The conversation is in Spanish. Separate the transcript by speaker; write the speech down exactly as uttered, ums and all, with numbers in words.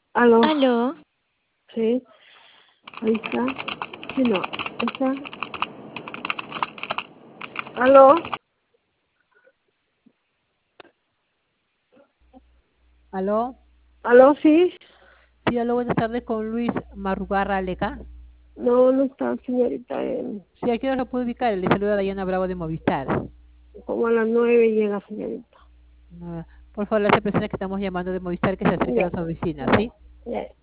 Speaker 1: Aló,
Speaker 2: Aló,
Speaker 1: sí, ahí está. Sí, no, está. Aló,
Speaker 3: Aló,
Speaker 1: aló, sí.
Speaker 3: sí, aló, buenas tardes con Luis Marrugarra Aleca.
Speaker 1: No, no está, señorita. eh,
Speaker 3: Sí, aquí no lo puedo ubicar, le saluda Dayana Bravo de Movistar.
Speaker 1: Como a las nueve llega, señorita.
Speaker 3: No, por favor, las personas que estamos llamando de Movistar que se acerquen
Speaker 1: Ya,
Speaker 3: a su oficina,
Speaker 1: ya,
Speaker 3: ¿sí?
Speaker 1: ya.